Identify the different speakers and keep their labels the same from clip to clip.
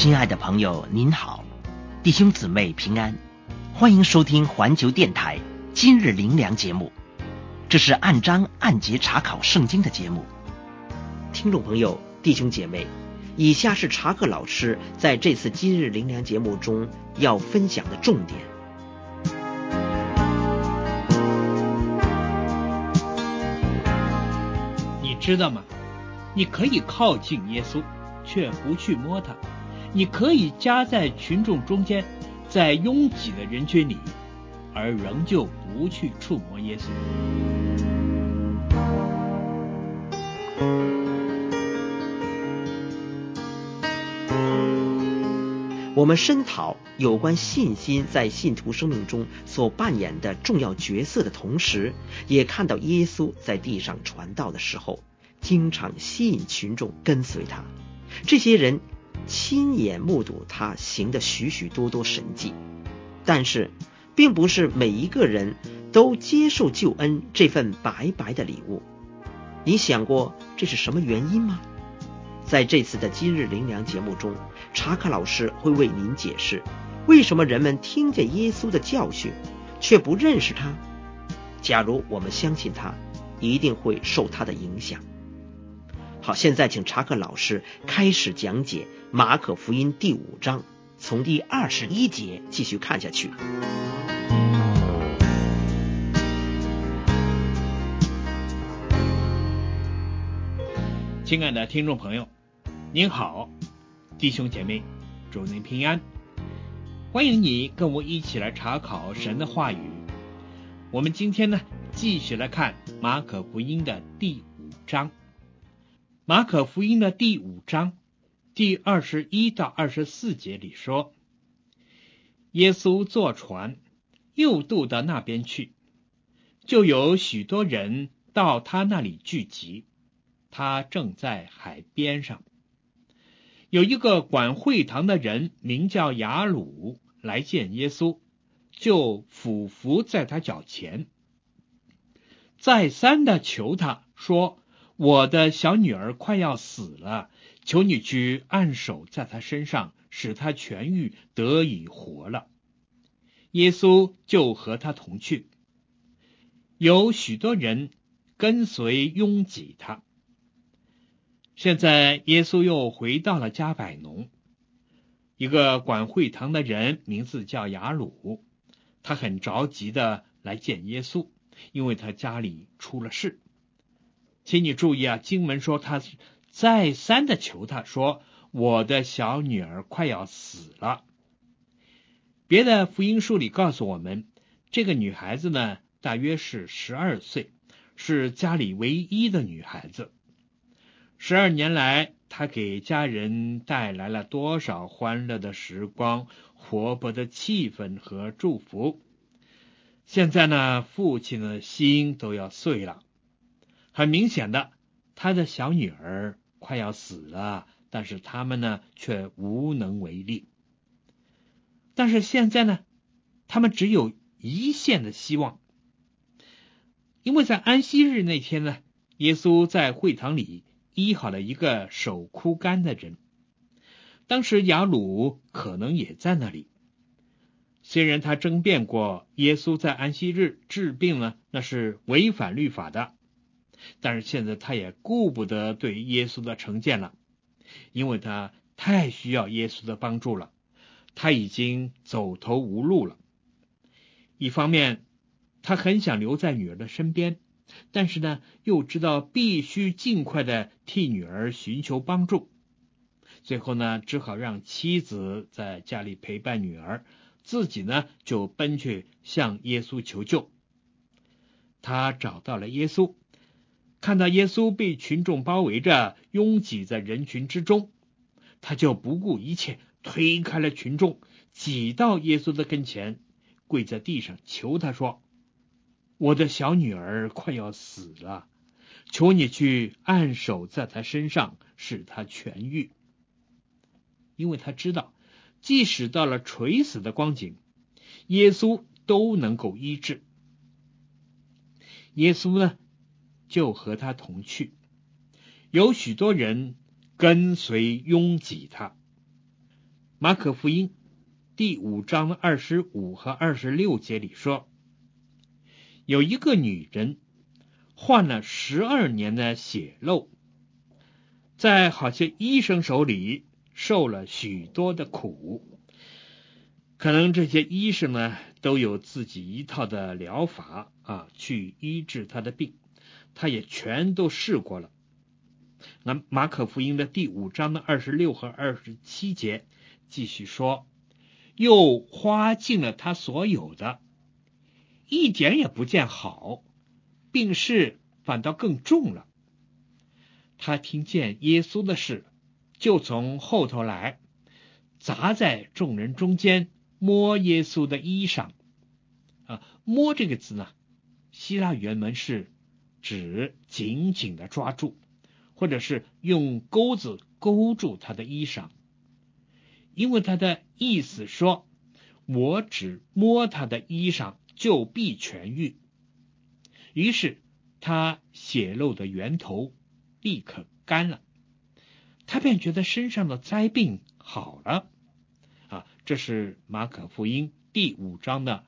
Speaker 1: 亲爱的朋友您好，弟兄姊妹平安，欢迎收听环球电台今日灵粮节目，这是按章按节查考圣经的节目。听众朋友弟兄姐妹，以下是查克老师在这次今日灵粮节目中要分享的重点。
Speaker 2: 你知道吗？你可以靠近耶稣，却不去摸他；你可以夹在群众中间，在拥挤的人群里，而仍旧不去触摸耶稣。
Speaker 1: 我们深讨有关信心在信徒生命中所扮演的重要角色的同时，也看到耶稣在地上传道的时候，经常吸引群众跟随他。这些人亲眼目睹他行的许许多多神迹，但是并不是每一个人都接受救恩这份白白的礼物。你想过这是什么原因吗？在这次的今日灵粮节目中，查克老师会为您解释为什么人们听见耶稣的教训却不认识他。假如我们相信他，一定会受他的影响。好，现在请查克老师开始讲解马可福音第5章，从第21节继续看下去。
Speaker 2: 亲爱的听众朋友，您好，弟兄姐妹，祝您平安。欢迎你跟我一起来查考神的话语。我们今天呢，继续来看马可福音的第5章。马可福音的第5章第21到24节里说，耶稣坐船又渡到那边去，就有许多人到他那里聚集，他正在海边上。有一个管会堂的人名叫雅鲁来见耶稣，就俯伏在他脚前，再三的求他说，我的小女儿快要死了，求你去按手在她身上，使她痊愈，得以活了。耶稣就和他同去，有许多人跟随拥挤他。现在耶稣又回到了加百农，一个管会堂的人名字叫雅鲁，他很着急的来见耶稣，因为他家里出了事。请你注意啊，经文说他再三的求他说，我的小女儿快要死了。别的福音书里告诉我们，这个女孩子呢，大约是12岁，是家里唯一的女孩子。12年来，她给家人带来了多少欢乐的时光、活泼的气氛和祝福。现在呢，父亲的心都要碎了。很明显的，他的小女儿快要死了，但是他们呢却无能为力。但是现在呢，他们只有一线的希望，因为在安息日那天呢，耶稣在会堂里医好了一个手枯干的人。当时雅鲁可能也在那里，虽然他争辩过耶稣在安息日治病呢，那是违反律法的，但是现在他也顾不得对耶稣的成见了，因为他太需要耶稣的帮助了，他已经走投无路了。一方面他很想留在女儿的身边，但是呢又知道必须尽快的替女儿寻求帮助，最后呢只好让妻子在家里陪伴女儿，自己呢就奔去向耶稣求救。他找到了耶稣，看到耶稣被群众包围着，拥挤在人群之中，他就不顾一切推开了群众，挤到耶稣的跟前，跪在地上求他说，我的小女儿快要死了，求你去按手在她身上，使她痊愈。因为他知道，即使到了垂死的光景，耶稣都能够医治。耶稣呢就和他同去，有许多人跟随拥挤他。 马可福音第5章25和26节里说，有一个女人患了12年的血漏，在好些医生手里受了许多的苦。可能这些医生呢都有自己一套的疗法去医治他的病，他也全都试过了。那马可福音的第5章的26和27节继续说，又花尽了他所有的，一点也不见好，病势反倒更重了。他听见耶稣的事，就从后头来，砸在众人中间，摸耶稣的衣裳。摸这个字呢，希腊原文是指紧紧的抓住，或者是用钩子勾住他的衣裳，因为他的意思说，我只摸他的衣裳就必痊愈。于是他血漏的源头立刻干了，他便觉得身上的灾病好了。这是马可福音第5章的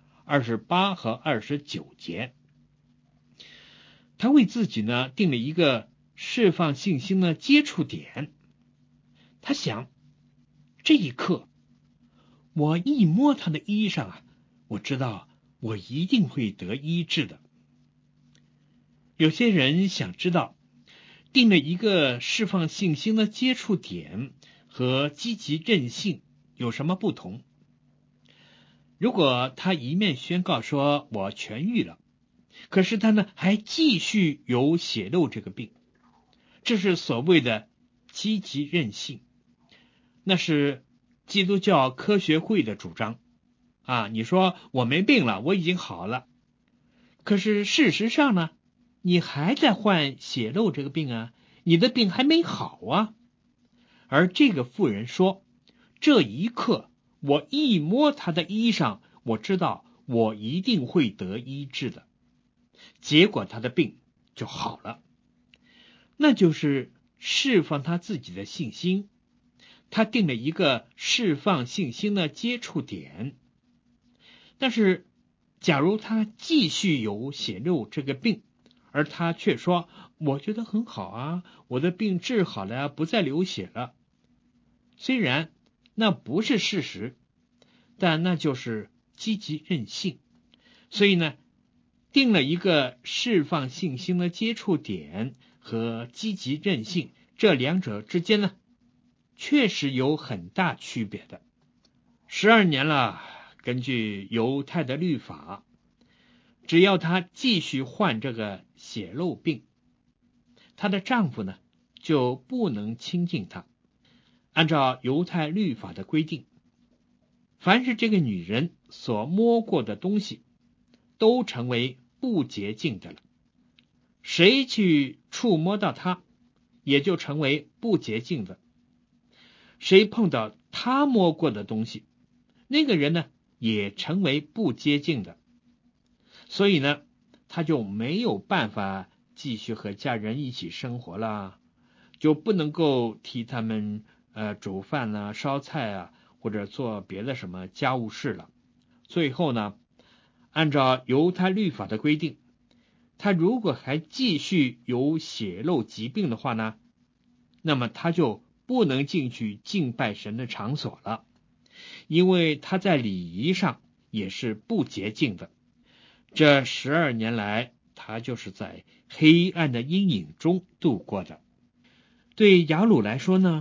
Speaker 2: 28和29节。他为自己呢定了一个释放信心的接触点，他想，这一刻我一摸他的衣裳我知道我一定会得医治的。有些人想知道，定了一个释放信心的接触点和积极韧性有什么不同？如果他一面宣告说我痊愈了，可是他呢还继续有血漏这个病，这是所谓的积极韧性，那是基督教科学会的主张你说我没病了，我已经好了，可是事实上呢，你还在患血漏这个病你的病还没好而这个妇人说，这一刻我一摸他的衣裳，我知道我一定会得医治的，结果他的病就好了。那就是释放他自己的信心，他定了一个释放信心的接触点。但是假如他继续有血漏这个病，而他却说我觉得很好我的病治好了不再流血了，虽然那不是事实，但那就是积极韧性。所以呢，定了一个释放信心的接触点和积极韧性，这两者之间呢确实有很大区别的。12年了，根据犹太的律法，只要她继续患这个血漏病，她的丈夫呢就不能亲近她。按照犹太律法的规定，凡是这个女人所摸过的东西都成为不洁净的了，谁去触摸到它也就成为不洁净的，谁碰到他摸过的东西，那个人呢也成为不洁净的。所以呢，他就没有办法继续和家人一起生活了，就不能够替他们煮饭烧菜或者做别的什么家务事了。最后呢，按照犹太律法的规定，他如果还继续有血漏疾病的话呢，那么他就不能进去敬拜神的场所了，因为他在礼仪上也是不洁净的。这12年来，他就是在黑暗的阴影中度过的。对雅鲁来说呢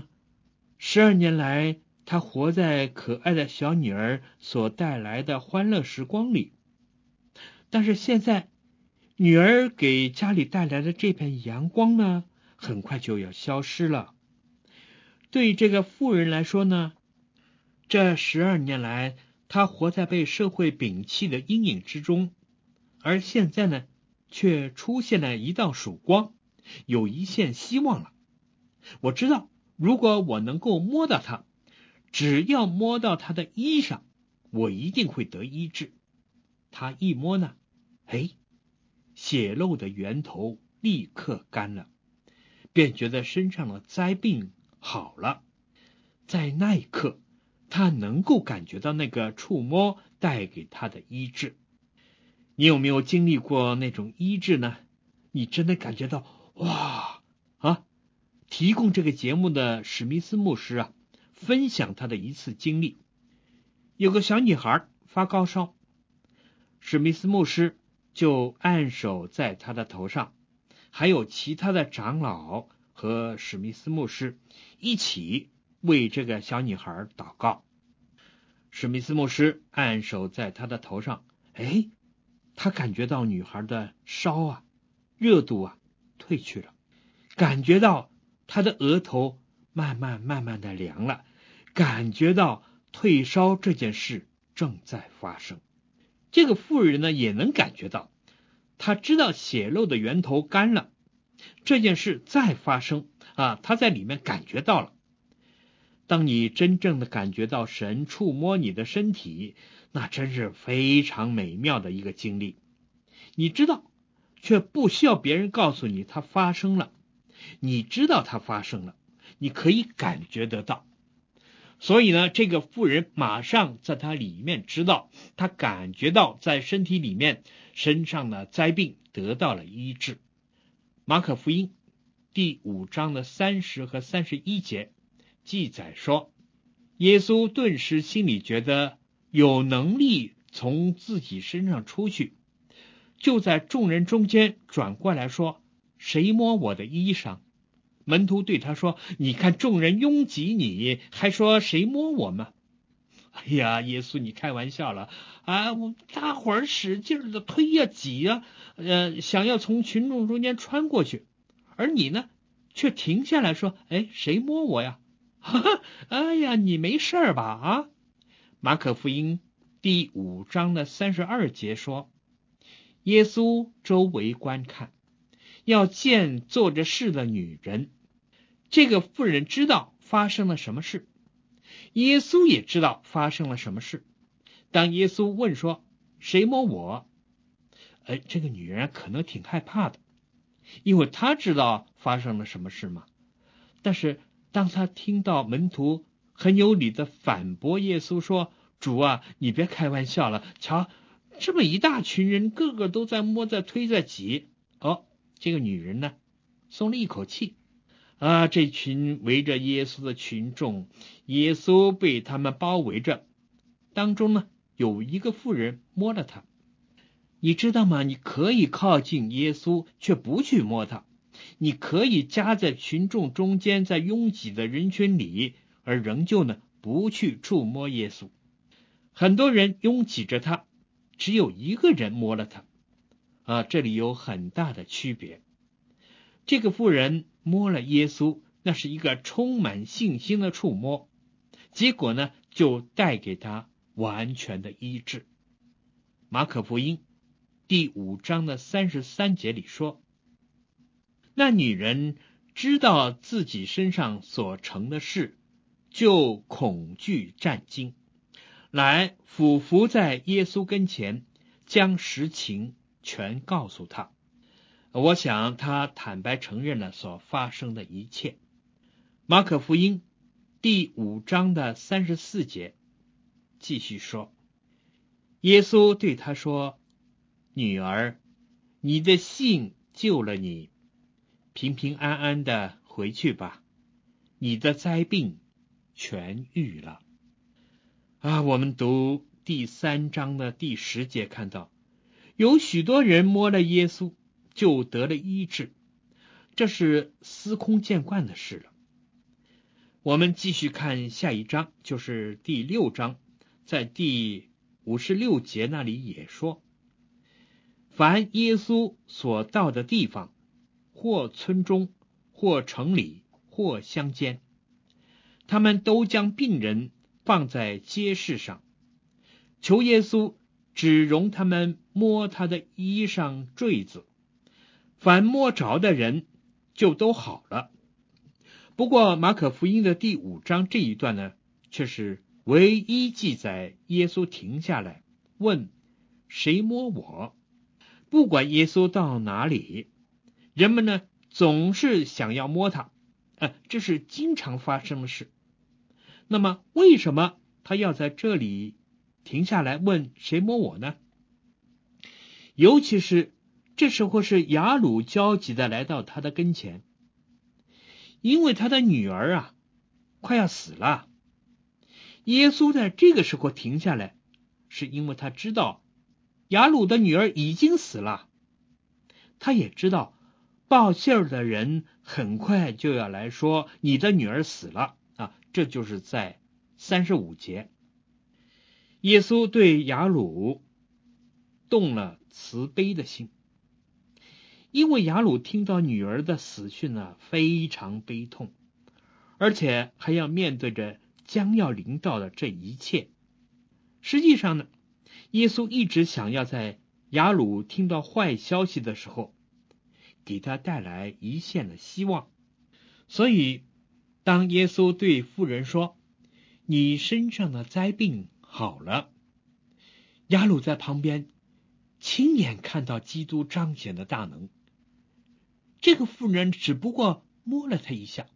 Speaker 2: ，12年来他活在可爱的小女儿所带来的欢乐时光里，但是现在女儿给家里带来的这片阳光呢，很快就要消失了。对这个妇人来说呢，这12年来她活在被社会摒弃的阴影之中，而现在呢却出现了一道曙光，有一线希望了。我知道如果我能够摸到它，只要摸到他的衣裳，我一定会得医治。他一摸呢，血漏的源头立刻干了，便觉得身上的灾病好了。在那一刻， 他能够感觉到那个触摸带给他的医治。你有没有经历过那种医治呢？你真的感觉到哇啊！提供这个节目的史密斯牧师啊，分享他的一次经历。有个小女孩发高烧，史密斯牧师就按手在她的头上，还有其他的长老和史密斯牧师一起为这个小女孩祷告。史密斯牧师按手在她的头上，他感觉到女孩的烧啊、热度啊退去了，感觉到她的额头慢慢的凉了，感觉到退烧这件事正在发生。这个妇人呢也能感觉到，她知道血漏的源头干了，这件事再发生啊，她在里面感觉到了。当你真正的感觉到神触摸你的身体，那真是非常美妙的一个经历。你知道，却不需要别人告诉你它发生了，你知道它发生了，你可以感觉得到。所以呢，这个妇人马上在她里面知道，她感觉到在身体里面身上的灾病得到了医治。马可福音第5章的30和31节记载说，耶稣顿时心里觉得有能力从自己身上出去，就在众人中间转过来说，谁摸我的衣裳？门徒对他说，你看众人拥挤你，还说谁摸我吗？哎呀，耶稣你开玩笑了啊！我大伙儿使劲的推呀挤呀，想要从群众中间穿过去，而你呢却停下来说，谁摸我呀？哈哈，哎呀，你没事吧啊？马可福音第5章的32节说，耶稣周围观看，要见做着事的女人。这个妇人知道发生了什么事，耶稣也知道发生了什么事。当耶稣问说，谁摸我？这个女人可能挺害怕的，因为她知道发生了什么事嘛。但是当她听到门徒很有理的反驳耶稣说，主啊，你别开玩笑了，瞧，这么一大群人，个个都在摸在推在挤。这个女人呢松了一口气啊，这群围着耶稣的群众，耶稣被他们包围着，当中呢有一个妇人摸了他。你知道吗？你可以靠近耶稣却不去摸他，你可以夹在群众中间，在拥挤的人群里，而仍旧呢不去触摸耶稣。很多人拥挤着他，只有一个人摸了他这里有很大的区别。这个妇人摸了耶稣，那是一个充满信心的触摸，结果呢就带给他完全的医治。马可福音第5章的33节里说，那女人知道自己身上所成的事，就恐惧战惊，来俯伏在耶稣跟前，将实情全告诉他。我想他坦白承认了所发生的一切。马可福音第5章的34节继续说，耶稣对他说，女儿，你的信救了你，平平安安的回去吧，你的灾病痊愈了。我们读第3章的第10节看到，有许多人摸了耶稣就得了医治，这是司空见惯的事了。我们继续看下一章，就是第6章，在第56节那里也说，凡耶稣所到的地方，或村中，或城里，或乡间，他们都将病人放在街市上，求耶稣只容他们摸他的衣裳坠子，凡摸着的人就都好了。不过马可福音的第5章这一段呢，却是唯一记载耶稣停下来问谁摸我。不管耶稣到哪里，人们呢总是想要摸他，这是经常发生的事。那么为什么他要在这里停下来问谁摸我呢？尤其是这时候是雅鲁焦急的来到他的跟前，因为他的女儿快要死了。耶稣在这个时候停下来，是因为他知道雅鲁的女儿已经死了，他也知道报信儿的人很快就要来说你的女儿死了这就是在35节。耶稣对雅鲁动了慈悲的心，因为雅鲁听到女儿的死讯非常悲痛，而且还要面对着将要临到的这一切。实际上呢，耶稣一直想要在雅鲁听到坏消息的时候，给他带来一线的希望。所以当耶稣对妇人说你身上的灾病好了，雅鲁在旁边亲眼看到基督彰显的大能。这个妇人只不过摸了他一下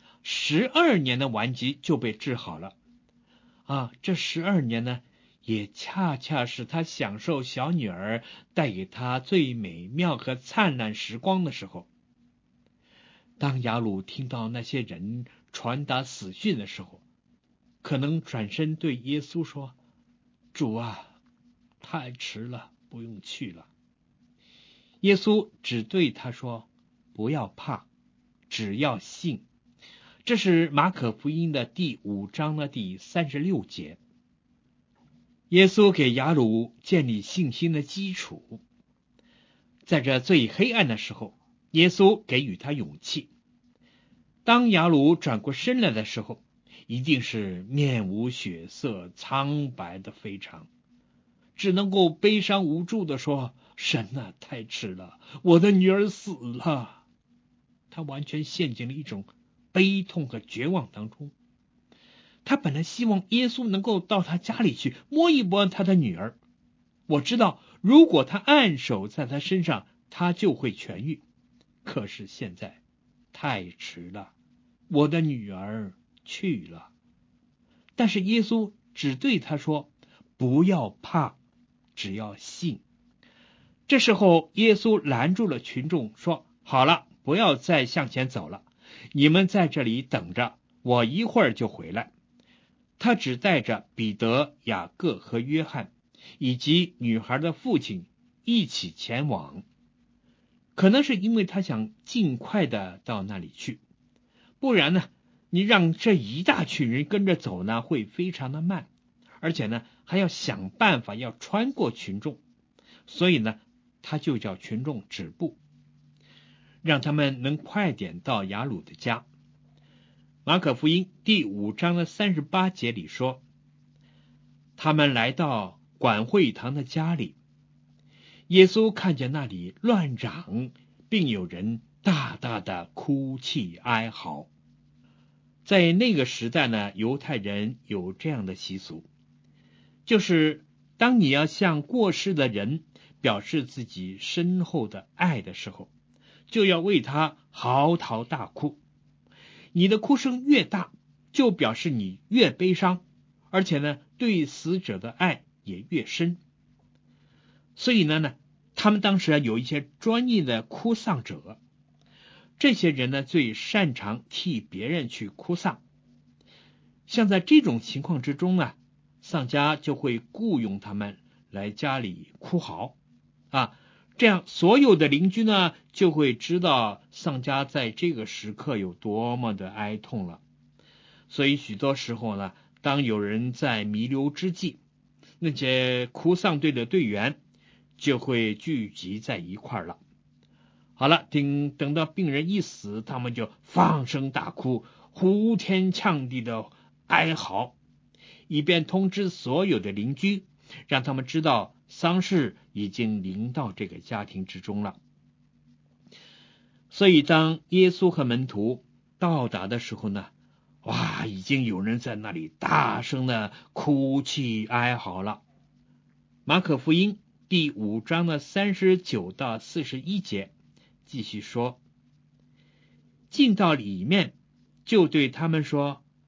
Speaker 2: ，12年的顽疾就被治好了这12年呢，也恰恰是他享受小女儿带给他最美妙和灿烂时光的时候。当雅鲁听到那些人传达死讯的时候，可能转身对耶稣说，主太迟了，不用去了。耶稣只对他说，不要怕，只要信。这是马可福音的第5章的第36节。耶稣给雅鲁建立信心的基础，在这最黑暗的时候，耶稣给予他勇气。当雅鲁转过身来的时候，一定是面无血色，苍白的非常，只能够悲伤无助的说，神太迟了，我的女儿死了。他完全陷进了一种悲痛和绝望当中。他本来希望耶稣能够到他家里去摸一摸他的女儿，我知道如果他按手在他身上，他就会痊愈。可是现在太迟了，我的女儿去了。但是耶稣只对他说，不要怕，只要信。这时候耶稣拦住了群众，说，好了，不要再向前走了，你们在这里等着，我一会儿就回来。他只带着彼得、雅各和约翰以及女孩的父亲一起前往，可能是因为他想尽快的到那里去，不然呢，你让这一大群人跟着走呢，会非常的慢，而且呢，还要想办法要穿过群众，所以呢，他就叫群众止步，让他们能快点到雅鲁的家。马可福音第5章的38节里说，他们来到管会堂的家里，耶稣看见那里乱嚷，并有人大大的哭泣哀嚎。在那个时代呢，犹太人有这样的习俗，就是当你要向过世的人表示自己深厚的爱的时候，就要为他嚎啕大哭。你的哭声越大，就表示你越悲伤，而且呢，对死者的爱也越深。所以呢，他们当时有一些专业的哭丧者，这些人呢，最擅长替别人去哭丧。像在这种情况之中呢，丧家就会雇佣他们来家里哭嚎这样所有的邻居呢就会知道丧家在这个时刻有多么的哀痛了。所以许多时候呢，当有人在弥留之际，那些哭丧队的队员就会聚集在一块了。好了，等到病人一死，他们就放声大哭，呼天抢地的哀嚎，以便通知所有的邻居，让他们知道丧事已经临到这个家庭之中了。所以当耶稣和门徒到达的时候呢，已经有人在那里大声的哭泣哀嚎了。马可福音第5章的39到41节继续说，进到里面就对他们说，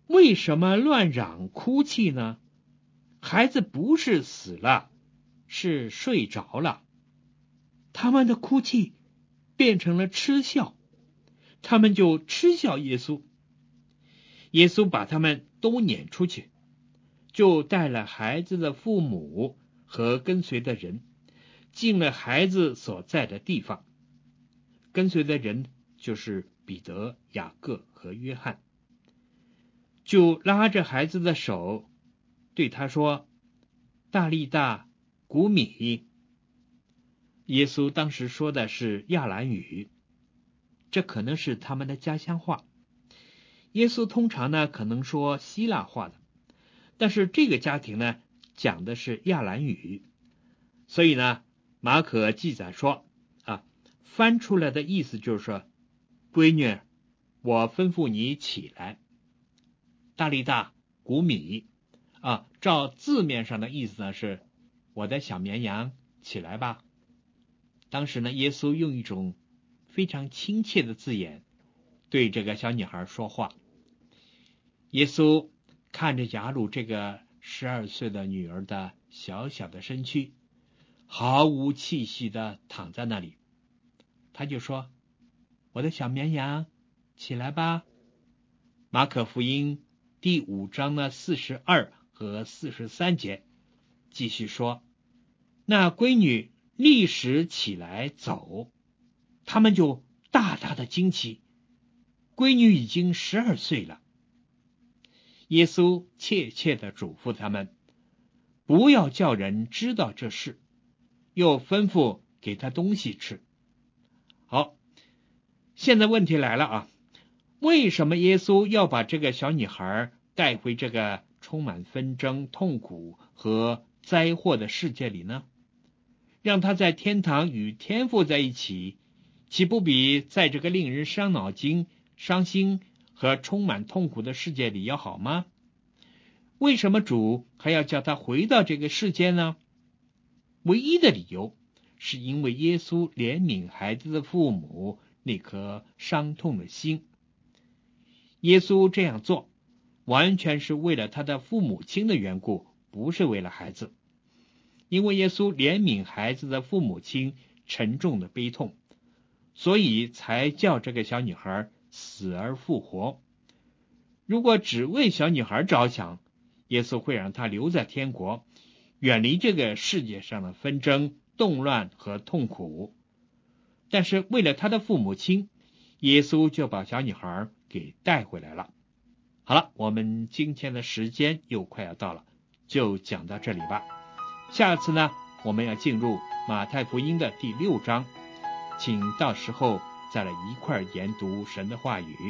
Speaker 2: 为什么乱嚷哭泣呢？孩子不是死了，是睡着了。他们的哭泣变成了嗤笑，他们就嗤笑耶稣。耶稣把他们都撵出去，就带了孩子的父母和跟随的人，进了孩子所在的地方。跟随的人就是彼得、雅各和约翰，就拉着孩子的手，对他说：大利大古米。耶稣当时说的是亚兰语，这可能是他们的家乡话。耶稣通常呢可能说希腊话的，但是这个家庭呢讲的是亚兰语，所以呢马可记载说翻出来的意思就是说，闺女，我吩咐你起来。大利大古米照字面上的意思呢是我的小绵羊起来吧。当时呢耶稣用一种非常亲切的字眼对这个小女孩说话。耶稣看着雅鲁这个12岁的女儿的小小的身躯，毫无气息的躺在那里，他就说：我的小绵羊起来吧。马可福音第5章的42和43节继续说，那闺女立时起来走，他们就大大的惊奇，闺女已经12岁了。耶稣切切地嘱咐他们，不要叫人知道这事，又吩咐给他东西吃。好，现在问题来了为什么耶稣要把这个小女孩带回这个充满纷争、痛苦和灾祸的世界里呢？让她在天堂与天父在一起，岂不比在这个令人伤脑筋、伤心和充满痛苦的世界里要好吗？为什么主还要叫她回到这个世界呢？唯一的理由是因为耶稣怜悯孩子的父母那颗伤痛的心。耶稣这样做完全是为了他的父母亲的缘故，不是为了孩子。因为耶稣怜悯孩子的父母亲沉重的悲痛，所以才叫这个小女孩死而复活。如果只为小女孩着想，耶稣会让她留在天国，远离这个世界上的纷争、动乱和痛苦。但是为了他的父母亲，耶稣就把小女孩给带回来了。好了，我们今天的时间又快要到了，就讲到这里吧。下次呢，我们要进入马太福音的第6章，请到时候再来一块研读神的话语。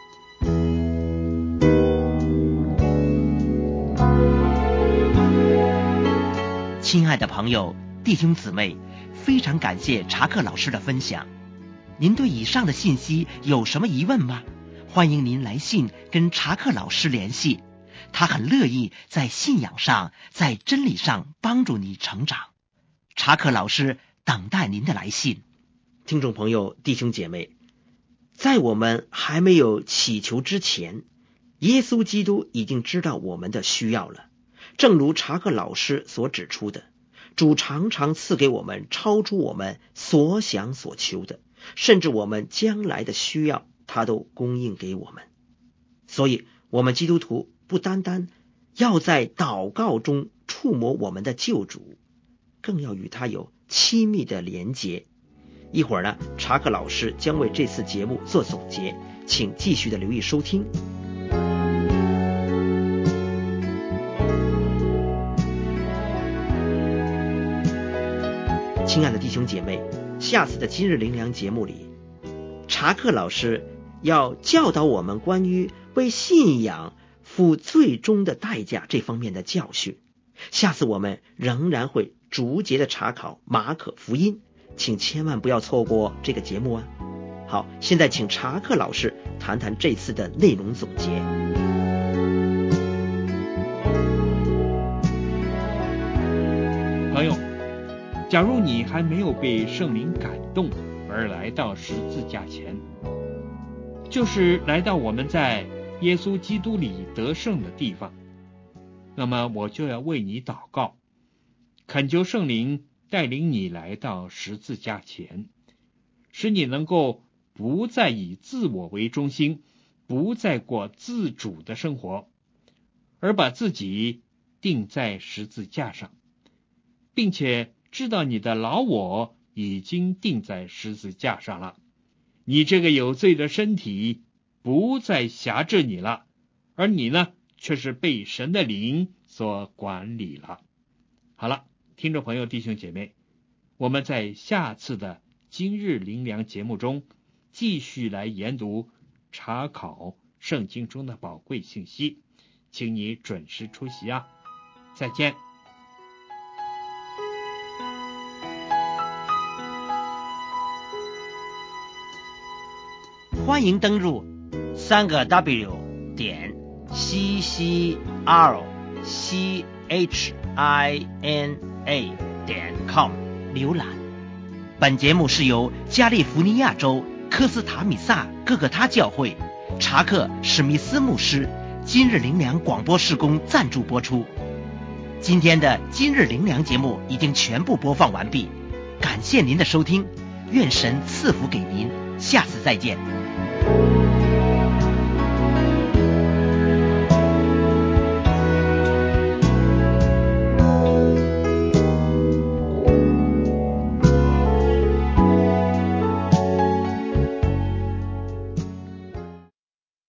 Speaker 1: 亲爱的朋友、弟兄姊妹，非常感谢查克老师的分享。您对以上的信息有什么疑问吗？欢迎您来信跟查克老师联系，他很乐意在信仰上、在真理上帮助你成长。查克老师等待您的来信。听众朋友、弟兄姐妹，在我们还没有祈求之前，耶稣基督已经知道我们的需要了。正如查克老师所指出的，主常常赐给我们超出我们所想所求的，甚至我们将来的需要他都供应给我们。所以我们基督徒不单单要在祷告中触摸我们的救主，更要与他有亲密的连结。一会儿呢，查克老师将为这次节目做总结，请继续的留意收听。亲爱的弟兄姐妹，下次的今日灵粮节目里，查克老师要教导我们关于为信仰付最终的代价这方面的教训。下次我们仍然会逐节的查考马可福音，请千万不要错过这个节目啊！好，现在请查克老师谈谈这次的内容总结。
Speaker 2: 朋友，假如你还没有被圣灵感动而来到十字架前，就是来到我们在耶稣基督里得胜的地方，那么我就要为你祷告，恳求圣灵带领你来到十字架前，使你能够不再以自我为中心，不再过自主的生活，而把自己钉在十字架上，并且知道你的老我已经钉在十字架上了，你这个有罪的身体不再辖制你了，而你呢，却是被神的灵所管理了。好了，听众朋友弟兄姐妹，我们在下次的今日灵粮节目中继续来研读查考圣经中的宝贵信息，请你准时出席啊！再见。
Speaker 1: 欢迎登入3个WCHINA.com 浏览。本节目是由加利福尼亚州科斯塔米萨各个他教会查克史密斯牧师今日灵粮广播事工赞助播出。今天的今日灵粮节目已经全部播放完毕，感谢您的收听，愿神赐福给您，下次再见。